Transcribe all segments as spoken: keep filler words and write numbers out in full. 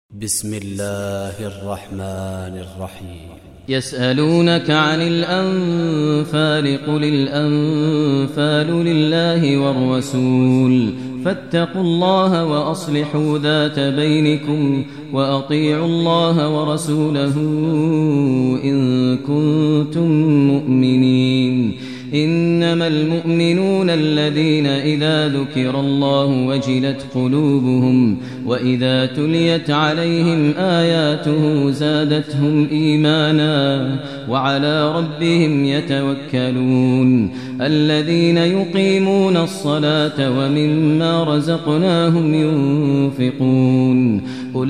بسم الله الرحمن الرحيم. يسألونك عن الأنفال قل الأنفال لله والرسول فاتقوا الله وأصلحوا ذات بينكم وأطيعوا الله ورسوله إن كنتم مؤمنين. إنما المؤمنون الذين إذا ذكر الله وجلت قلوبهم وإذا تليت عليهم آياته زادتهم إيمانا وعلى ربهم يتوكلون. الذين يقيمون الصلاة ومما رزقناهم ينفقون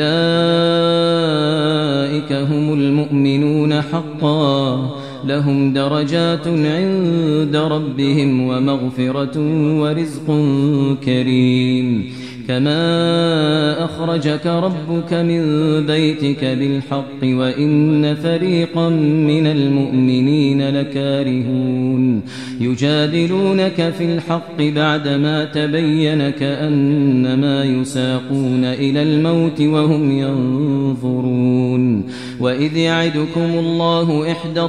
أولئك هم المؤمنون حقا لهم درجات عند ربهم ومغفرة ورزق كريم. كما أخرجك ربك من بيتك بالحق وإن فريقا من المؤمنين لكارهون يجادلونك في الحق بعدما تبين كأنما يساقون إلى الموت وهم ينظرون. وإذ يعدكم الله إحدى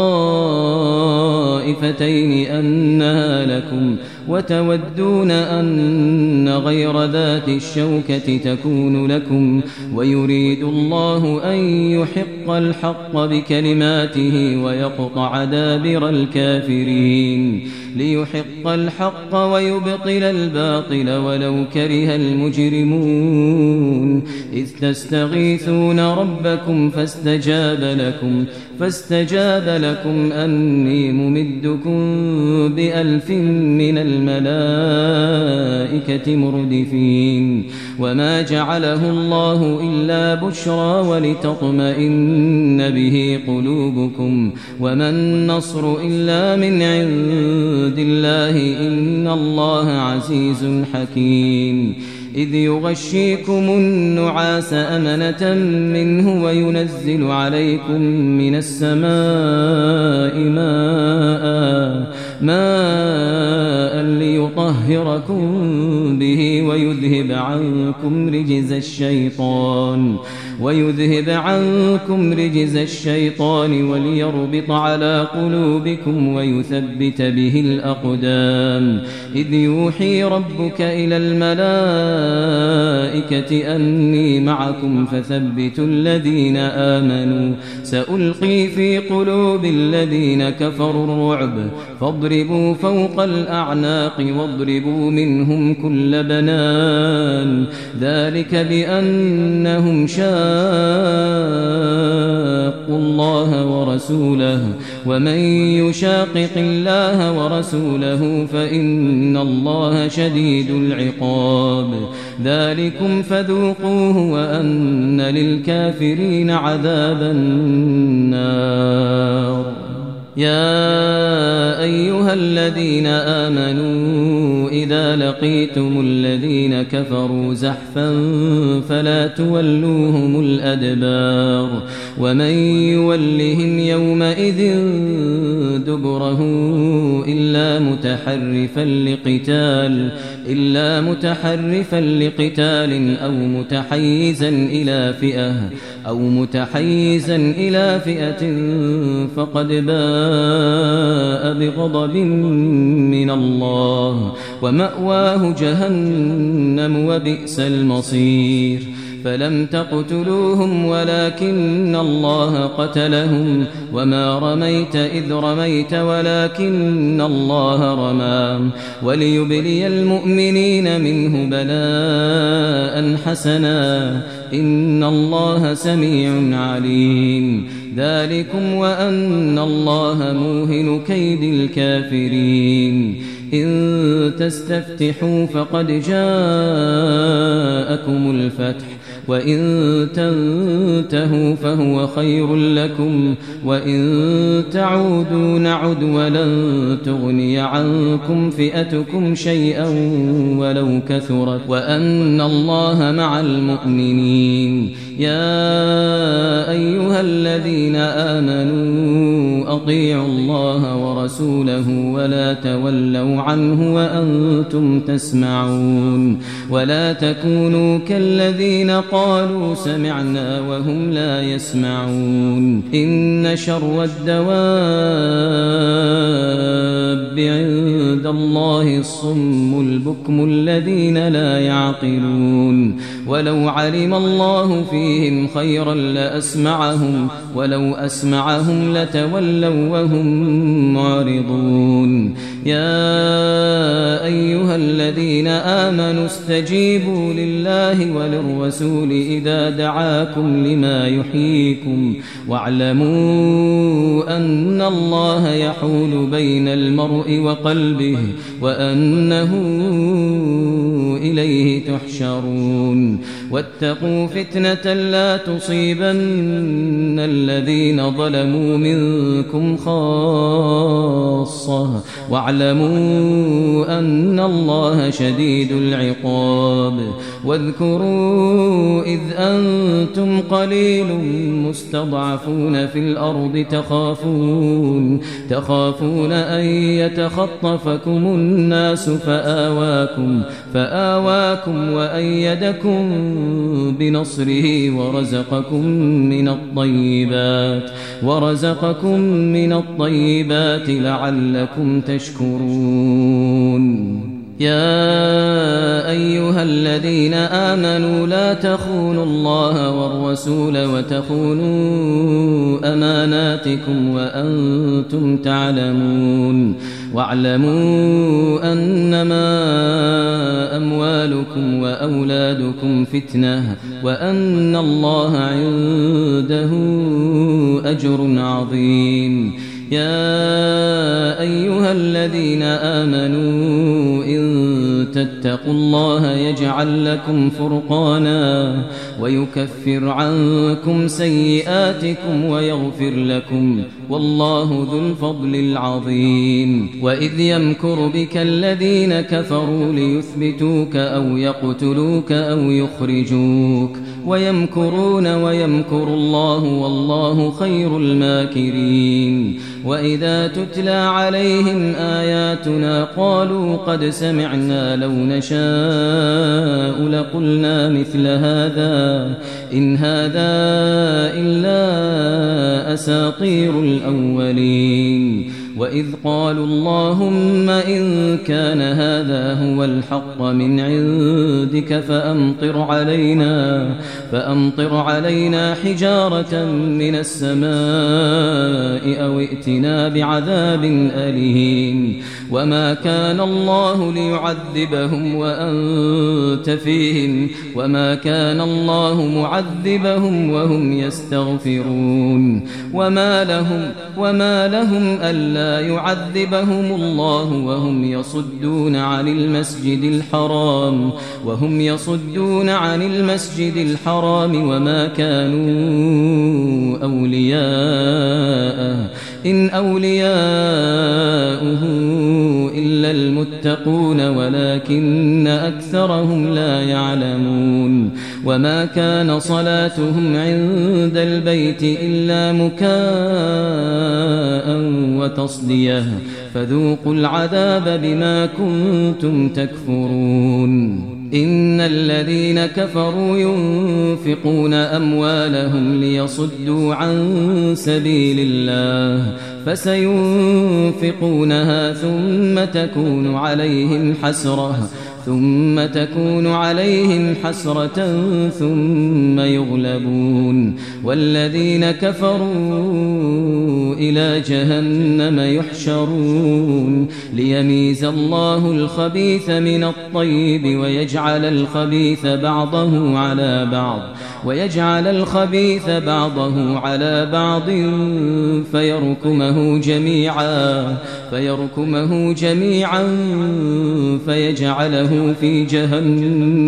الطائفتين أنها لكم وتودون أن غير ذات الشوكة تكون لكم ويريد الله أن يحق الحق بكلماته ويقطع دابر الكافرين ليحق الحق ويبطل الباطل ولو كره المجرمون. إذ تستغيثون ربكم فاستجاب لكم فاستجاب لكم أني ممدكم بألف من الملائكة مردفين. وما جعله الله إلا بشرى ولتطمئن به قلوبكم وما النصر إلا من عند الله إن الله عزيز حكيم. إذ يغشيكم النعاس أمنة منه وينزل عليكم من السماء ماء ماء ليطهركم به ويذهب عنكم رجز الشيطان ويذهب عنكم رجز الشيطان وليربط على قلوبكم ويثبت به الأقدام. إذ يوحي ربك إلى الملائكة أني معكم فثبتوا الذين آمنوا سألقي في قلوب الذين كفروا الرعب فاضربوا فوق الأعناق واضربوا منهم كل بنان ذلك بأنهم شاقوا الله ورسوله ومن يشاقق الله ورسوله فإن الله شديد العقاب. ذلكم فذوقوه وأن للكافرين عذاب النار. يا أيها الذين آمنوا إذا لقيتم الذين كفروا زحفا فلا تولوهم الأدبار ومن يولهم يومئذ دبره إلا متحرفا لقتال إلا متحرفا لقتال أو متحيزا إلى فئة أو متحيزا إلى فئة فقد باء بغضب من الله ومأواه جهنم وبئس المصير. فلم تقتلوهم ولكن الله قتلهم وما رميت إذ رميت ولكن الله رمى وليبلي المؤمنين منه بلاء حسنا إن الله سميع عليم. ذلكم وأن الله موهن كيد الكافرين. إن تستفتحوا فقد جاءكم الفتح وإن تنتهوا فهو خير لكم وإن تعودوا نعد ولن تغني عنكم فئتكم شيئا ولو كثرت وأن الله مع المؤمنين. يا أيها الذين آمنوا أطيعوا الله ورسوله ولا تولوا عنه وأنتم تسمعون ولا تكونوا كالذين قالوا سمعنا وهم لا يسمعون إن شر الدواب عند الله الصم البكم الذين لا يعقلون ولو علم الله فيهم خيرا لأسمعهم ولو أسمعهم لتولوا وهم معرضون يا أيها الذين آمنوا استجيبوا لله وللرسول إذا دعاكم لما يحييكم واعلموا أن الله يحول بين المرء وقلبه وأنه إليه تحشرون واتقوا فتنة لا تصيبن الذين ظلموا منكم خاصة واعلموا أن الله شديد العقاب واذكروا إذ أنتم قليل مستضعفون في الأرض تخافون تخافون أن يتخطفكم الناس فآواكم فآواكم وأيدكم بنصره ورزقكم من الطيبات ورزقكم من الطيبات لعلكم تشكرون يا أيها الذين آمنوا لا تخونوا الله والرسول وتخونوا أماناتكم وأنتم تعلمون واعلموا أنما أموالكم وأولادكم فتنة وأن الله عنده أجر عظيم يا أيها الذين آمنوا إن تتقوا الله يجعل لكم فرقانا ويكفر عنكم سيئاتكم ويغفر لكم والله ذو الفضل العظيم وإذ يمكر بك الذين كفروا ليثبتوك أو يقتلوك أو يخرجوك ويمكرون ويمكر الله والله خير الماكرين وإذا تتلى عليهم آياتنا قالوا قد سمعنا لو نشاء لقلنا مثل هذا إن هذا إلا أساطير الأولين وإذ قالوا اللهم إن كان هذا هو الحق من عندك فأمطر علينا فأمطر علينا حجارة من السماء أو ائتنا بعذاب أليم وما كان الله ليعذبهم وأنت فيهم وما كان الله معذبهم وهم يستغفرون وما لهم وما لهم ألا يعذبهم الله وهم يصدون عن المسجد الحرام وهم يصدون عن المسجد الحرام وما كانوا أولياءه إن أولياؤه إلا المتقون ولكن أكثرهم لا يعلمون وما كان صلاتهم عند البيت إلا مكاء وتصديه فذوقوا العذاب بما كنتم تكفرون إن الذين كفروا ينفقون أموالهم ليصدوا عن سبيل الله فسينفقونها ثم تكون عليهم حسرة ثم تكون عليهم حسرة ثم يغلبون والذين كفروا إلى جهنم يحشرون ليميز الله الخبيث من الطيب ويجعل الخبيث بعضه على بعض ويجعل الخبيث بعضه على بعض فيركمه جميعا فيركمه جميعا فيجعله في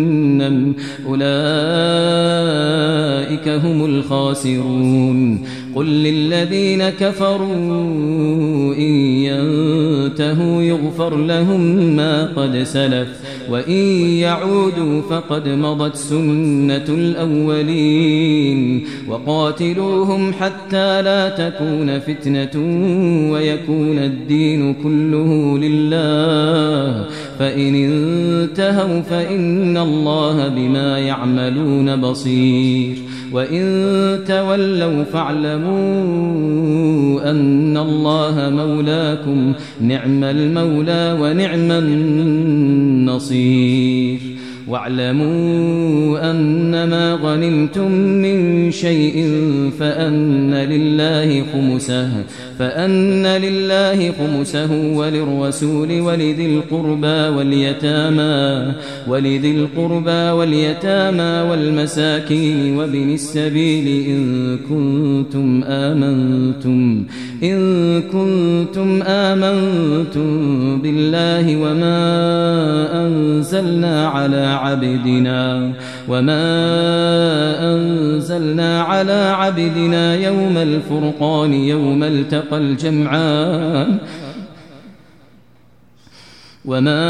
جهنم أولئك هم الخاسرون قل للذين كفروا إن ينتهوا يغفر لهم ما قد سلف وإن يعودوا فقد مضت سنة الأولين وقاتلوهم حتى لا تكون فتنة ويكون الدين كله لله فإن انتهوا فإن الله بما يعملون بصير وإن تولوا فاعلموا أن الله مولاكم نعم المولى ونعم النصير واعلموا أنما غنمتم من شيء فأن لله خمسه فأن لله خمسه وللرسول ولذي القربى واليتامى ولذي القربى واليتامى والمساكين وابن السبيل إن كنتم آمنتم إن كنتم آمنتم بالله وما أنزلنا على عبدنا وما أنزلنا على عبدنا يوم الفرقان يوم التقى الجمعان وما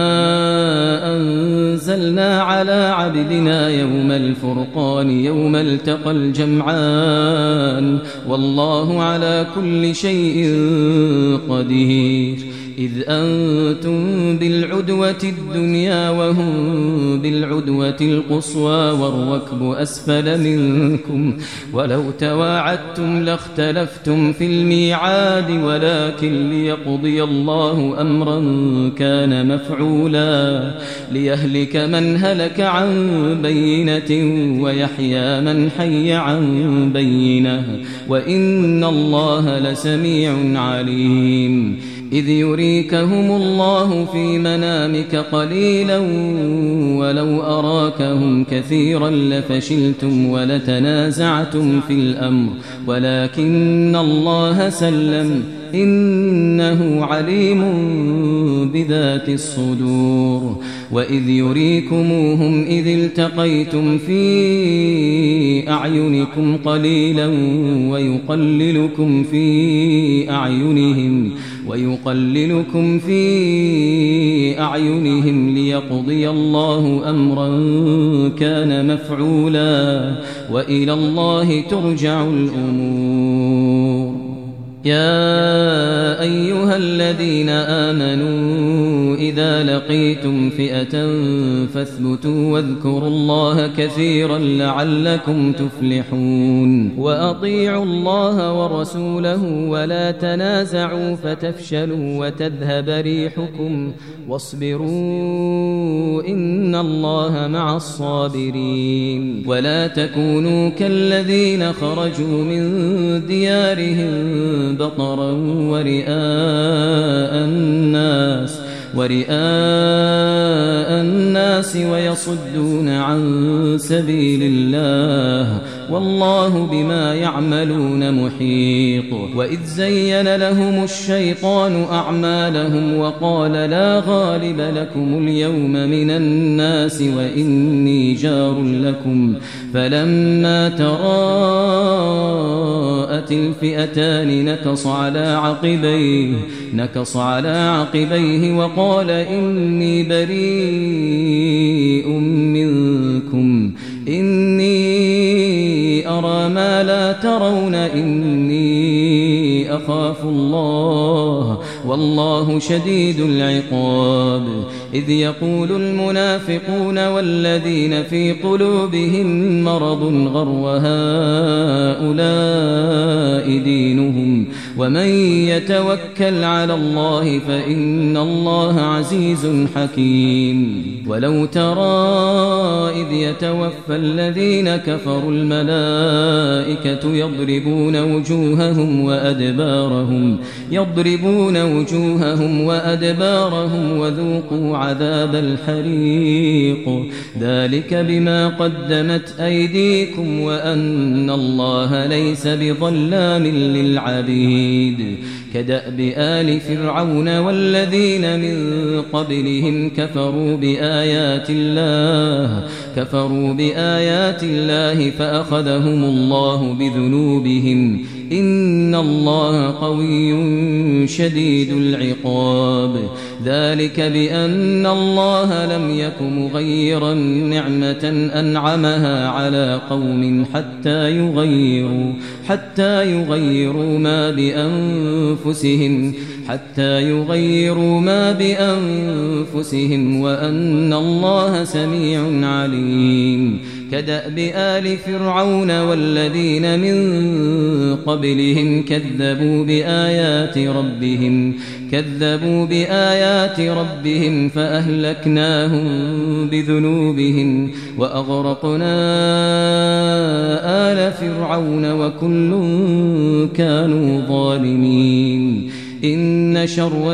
أنزلنا على عبدنا يوم الفرقان يوم التقى الجمعان والله على كل شيء قدير إذ أنتم بالعدوة الدنيا وهم بالعدوة القصوى والركب أسفل منكم ولو تواعدتم لاختلفتم في الميعاد ولكن ليقضي الله أمرا كان مفعولا ليهلك من هلك عن بينة ويحيى من حي عن بينة وإن الله لسميع عليم إذ يريكهم الله في منامك قليلا ولو أراكهم كثيرا لفشلتم ولتنازعتم في الأمر ولكن الله سلم إنه عليم بذات الصدور وإذ يريكموهم إذ التقيتم في أعينكم قليلا ويقللكم في أعينهم ويقللكم في أعينهم ليقضي الله أمرا كان مفعولا وإلى الله ترجع الأمور يا أيها الذين آمنوا إذا لقيتم فئة فاثبتوا واذكروا الله كثيرا لعلكم تفلحون وأطيعوا الله ورسوله ولا تنازعوا فتفشلوا وتذهب ريحكم واصبروا إن الله مع الصابرين ولا تكونوا كالذين خرجوا من ديارهم بطرا ورئاء الناس ورئاء الناس ويصدون عن سبيل الله والله بما يعملون محيط وإذ زين لهم الشيطان أعمالهم وقال لا غالب لكم اليوم من الناس وإني جار لكم فلما تراءت الفئتان نكص على عقبيه نكص على عقبيه وقال إني بريء منكم إني أرى ما لا ترون إني أخاف الله والله شديد العقاب إذ يقول المنافقون والذين في قلوبهم مرض غر هؤلاء دينهم ومن يتوكل على الله فإن الله عزيز حكيم ولو ترى إذ يتوفى الذين كفروا الملائكة يضربون وجوههم وأدبارهم يضربون وجوههم وأدبارهم وذوقوا عذاب الحريق ذلك بما قدمت أيديكم وأن الله ليس بظلام للعبيد كدأب آل فرعون والذين من قبلهم كفروا بآيات الله كفروا بآيات الله فأخذهم الله بذنوبهم إن الله قوي شديد العقاب ذلك بأن الله لم يك مغيرا نعمة أنعمها على قوم حتى يغيروا حتى يغيروا ما بأنفسهم حتى يغيروا ما بأنفسهم وأن الله سميع عليم كدأب آل فرعون والذين من قبلهم كذبوا بآيات ربهم كذبوا بآيات ربهم فأهلكناهم بذنوبهم وأغرقنا آل فرعون وكل كانوا ظالمين إن شر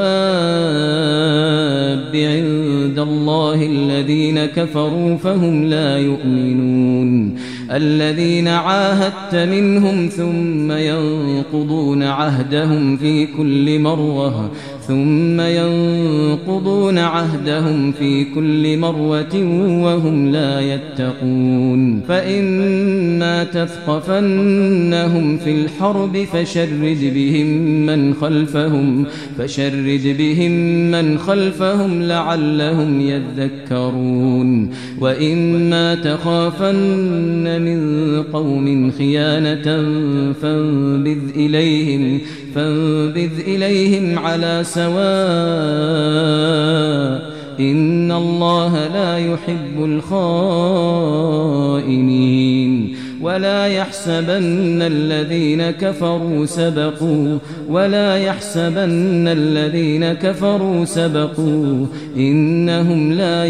الدواب عند الله الذين كفروا فهم لا يؤمنون الذين عاهدت منهم ثم ينقضون عهدهم في كل مرة ثم ينقضون عهدهم في كل مرة وهم لا يتقون فإما تثقفنهم في الحرب فشرد بهم من خلفهم فشرد بهم من خلفهم لعلهم يذكرون وإما تخافن من قوم خيانة فانبذ إليهم فانبذ إليهم على سواء إن الله لا يحب الخائنين ولا يحسبن الذين كفروا سبقوا ولا يحسبن الذين كفروا سبقوا إنهم لا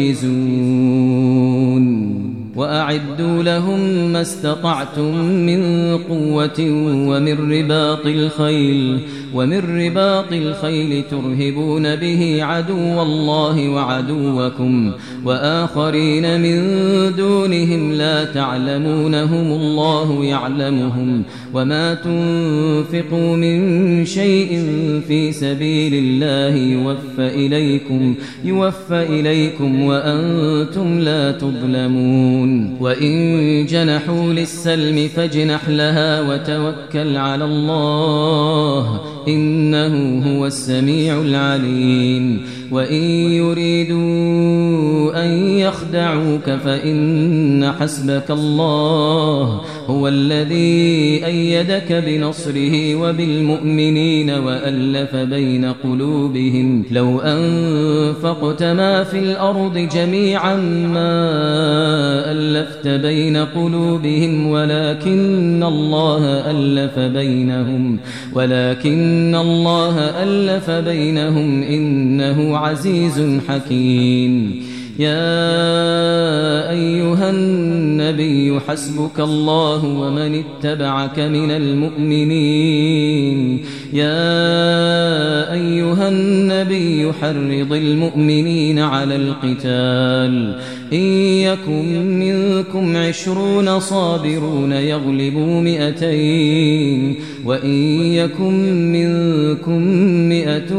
يعجزون وأعدوا لهم ما استطعتم من قوة ومن رباط الخيل ومن رباط الخيل ترهبون به عدو الله وعدوكم وآخرين من دونهم لا تعلمونهم الله يعلمهم وما تنفقوا من شيء في سبيل الله يوفى إليكم يوفى إليكم وأنتم لا تظلمون وإن جنحوا للسلم فاجنح لها وتوكل على الله إنه هو السميع العليم وإن يريدوا أن يخدعوك فإن حسبك الله هو الذي أيدك بنصره وبالمؤمنين وألف بين قلوبهم لو أنفقت ما في الأرض جميعا ما ألفت بين قلوبهم ولكن الله ألف بينهم ولكن الله ألف بينهم إنه عزيز حكيم يا أيها النبي حسبك الله ومن اتبعك من المؤمنين يا أيها النبي حرض المؤمنين على القتال إن يكن منكم عشرون صابرون يغلبوا مئتين وإن يكن منكم مئة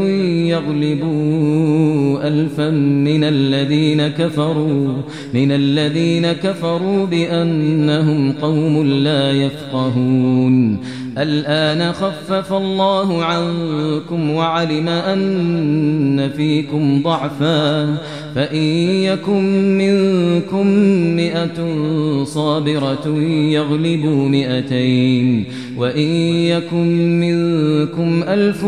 يغلبوا ألفا من الذين كفروا من الذين كفروا بأنهم قوم لا يفقهون الآن خفف الله عنكم وعلم أن فيكم ضعفا فإن يكن منكم مئة صابرة يغلبوا مئتين وإن يكن منكم ألف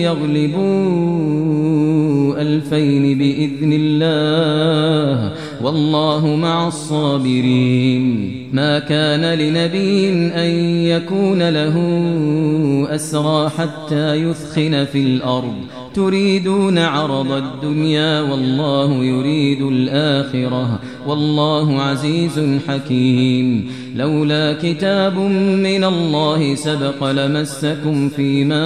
يغلبوا ألفين بإذن الله والله مع الصابرين ما كان لنبي أن يكون له أسرى حتى يثخن في الأرض تريدون عرض الدنيا والله يريد الآخرة والله عزيز حكيم لولا كتاب من الله سبق لمسكم فيما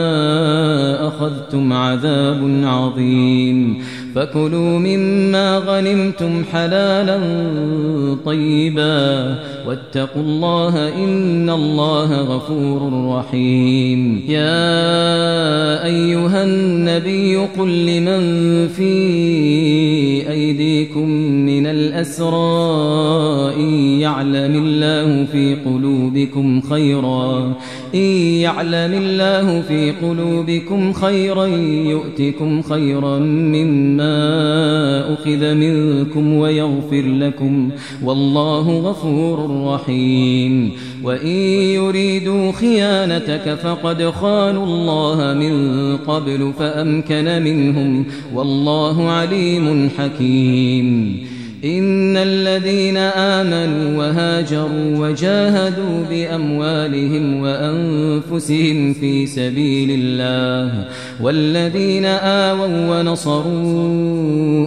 أخذتم عذاب عظيم فكلوا مما غنمتم حلالا طيبا واتقوا الله إن الله غفور رحيم. يا أيها النبي قل لمن في أيديكم من الأسرى إن يعلم الله في قلوبكم خيرا إن يعلم الله في قلوبكم خيرا يؤتكم خيرا مما أخذ منكم ويغفر لكم والله غفور رحيم. وإن يريدوا خيانتك فقد خانوا الله من قبل فأمكن منهم والله عليم حكيم. إن الذين آمنوا وهاجروا وجاهدوا بأموالهم وأنفسهم في سبيل الله والذين آووا ونصروا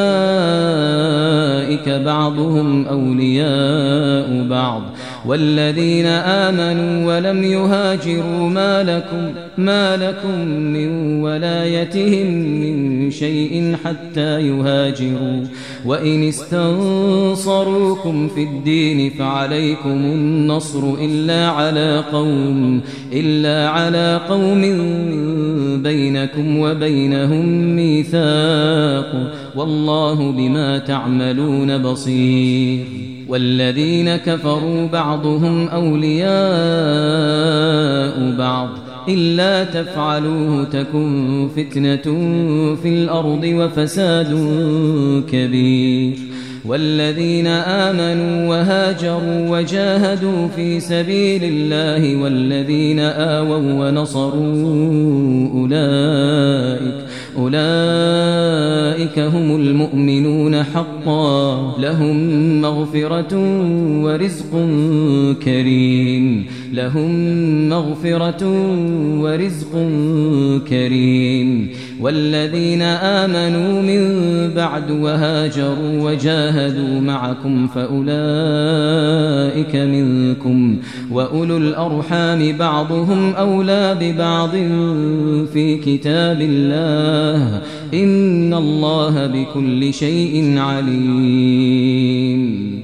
أولئك بعضهم أولياء بعض والذين آمنوا ولم يهاجروا ما لكم, ما لكم من ولايتهم من شيء حتى يهاجروا وإن استنصروكم في الدين فعليكم النصر إلا على قوم إلا على قوم بينكم وبينهم ميثاق والله بما تعملون بصير. والذين كفروا بعضهم أولياء بعض إلا تفعلوه تكن فتنة في الأرض وفساد كبير. والذين آمنوا وهاجروا وجاهدوا في سبيل الله والذين آووا ونصروا أولئك أولئك هم المؤمنون حقا لهم مغفرة ورزق كريم لهم مغفرة ورزق كريم. والذين آمنوا من بعد وهاجروا وجاهدوا معكم فأولئك منكم وأولو الأرحام بعضهم أولى ببعض في كتاب الله إن الله بكل شيء عليم.